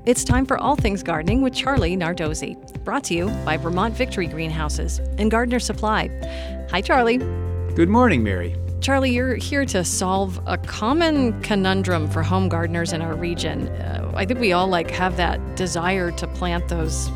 It's time for All Things Gardening with Charlie Nardozzi, brought to you by Vermont Victory Greenhouses and Gardener Supply. Hi, Charlie. Good morning, Mary. Charlie, you're here to solve a common conundrum for home gardeners in our region. I think we all have that desire to plant those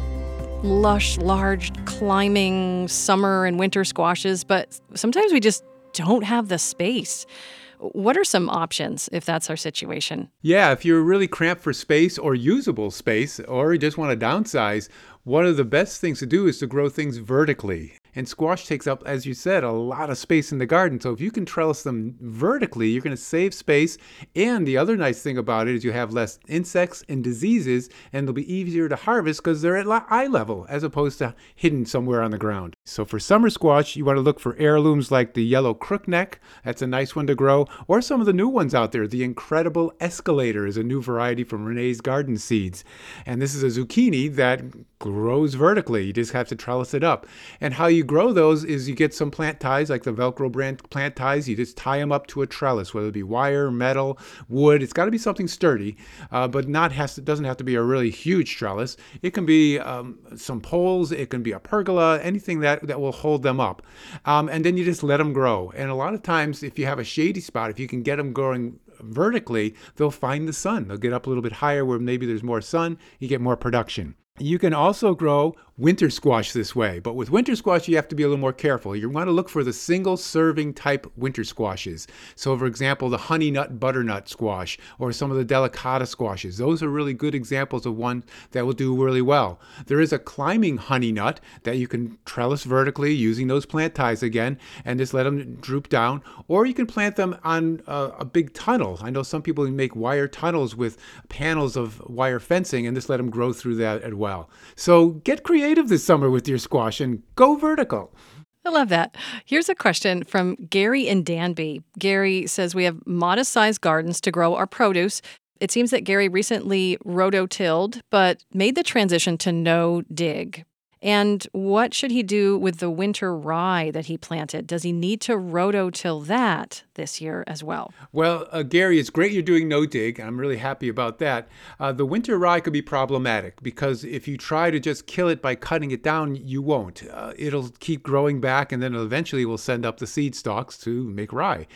lush, large, climbing summer and winter squashes, but sometimes we just don't have the space. What are some options if that's our situation? Yeah, if you're really cramped for space or usable space, or you just want to downsize, one of the best things to do is to grow things vertically. And squash takes up, as you said, a lot of space in the garden. So if you can trellis them vertically, you're going to save space. And the other nice thing about it is you have less insects and diseases, and they'll be easier to harvest because they're at eye level as opposed to hidden somewhere on the ground. So for summer squash, you want to look for heirlooms like the yellow crookneck. That's a nice one to grow. Or some of the new ones out there. The Incredible Escalator is a new variety from Renee's Garden Seeds. And this is a zucchini that grows vertically. You just have to trellis it up. And how you grow those is you get some plant ties, like the Velcro brand plant ties. You just tie them up to a trellis, whether it be wire, metal, wood. It's got to be something sturdy, but doesn't have to be a really huge trellis. It can be some poles. It can be a pergola, anything that will hold them up. And then you just let them grow. And a lot of times, if you have a shady spot, if you can get them growing vertically, they'll find the sun. They'll get up a little bit higher where maybe there's more sun. You get more production. You can also grow winter squash this way, but with winter squash, you have to be a little more careful. You want to look for the single serving type winter squashes. So for example, the honey nut butternut squash or some of the delicata squashes. Those are really good examples of one that will do really well. There is a climbing honey nut that you can trellis vertically using those plant ties again and just let them droop down, or you can plant them on a big tunnel. I know some people make wire tunnels with panels of wire fencing and just let them grow through that as well. So get creative this summer with your squash and go vertical. I love that. Here's a question from Gary in Danby. Gary says we have modest-sized gardens to grow our produce. It seems that Gary recently rototilled, but made the transition to no-dig. And what should he do with the winter rye that he planted? Does he need to rototill that this year as well? Well, Gary, it's great you're doing no dig. I'm really happy about that. The winter rye could be problematic because if you try to just kill it by cutting it down, you won't. It'll keep growing back and then eventually will send up the seed stalks to make rye.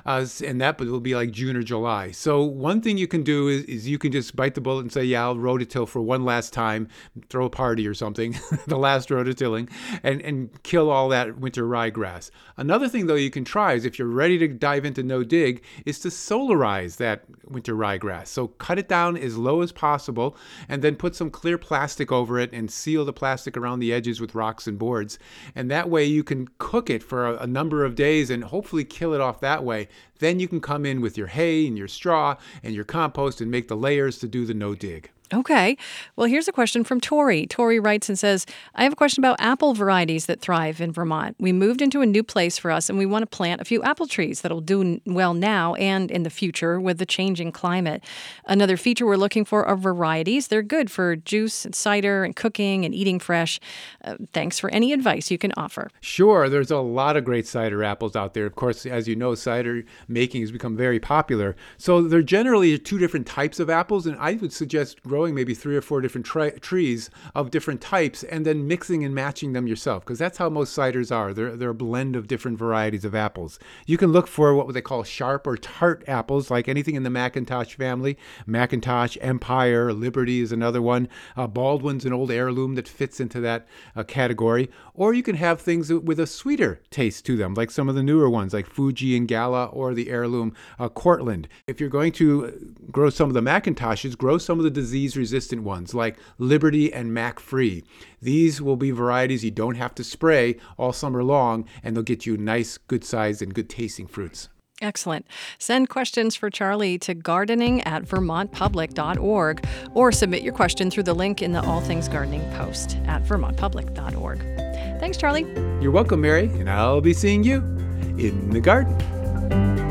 And that will be like June or July. So one thing you can do is you can just bite the bullet and say, yeah, I'll rototill for one last time, throw a party or something. The last rototilling and kill all that winter ryegrass. Another thing, though, you can try is if you're ready to dive into no dig is to solarize that winter ryegrass. So cut it down as low as possible and then put some clear plastic over it and seal the plastic around the edges with rocks and boards. And that way you can cook it for a number of days and hopefully kill it off that way. Then you can come in with your hay and your straw and your compost and make the layers to do the no dig. Okay. Well, here's a question from Tori. Tori writes and says, I have a question about apple varieties that thrive in Vermont. We moved into a new place for us, and we want to plant a few apple trees that'll do well now and in the future with the changing climate. Another feature we're looking for are varieties. They're good for juice and cider and cooking and eating fresh. Thanks for any advice you can offer. Sure. There's a lot of great cider apples out there. Of course, as you know, cider making has become very popular. So there generally are two different types of apples, and I would suggest growing maybe 3 or 4 different trees of different types and then mixing and matching them yourself, because that's how most ciders are. They're a blend of different varieties of apples. You can look for what they call sharp or tart apples, like anything in the McIntosh family. McIntosh, Empire, Liberty is another one. Baldwin's an old heirloom that fits into that category. Or you can have things with a sweeter taste to them, like some of the newer ones, like Fuji and Gala, or the heirloom Cortland. If you're going to grow some of the McIntoshes, grow some of the disease-resistant ones, like Liberty and Mac Free. These will be varieties you don't have to spray all summer long, and they'll get you nice, good-sized, and good-tasting fruits. Excellent. Send questions for Charlie to gardening@vermontpublic.org or submit your question through the link in the All Things Gardening post at vermontpublic.org. Thanks, Charlie. You're welcome, Mary, and I'll be seeing you in the garden.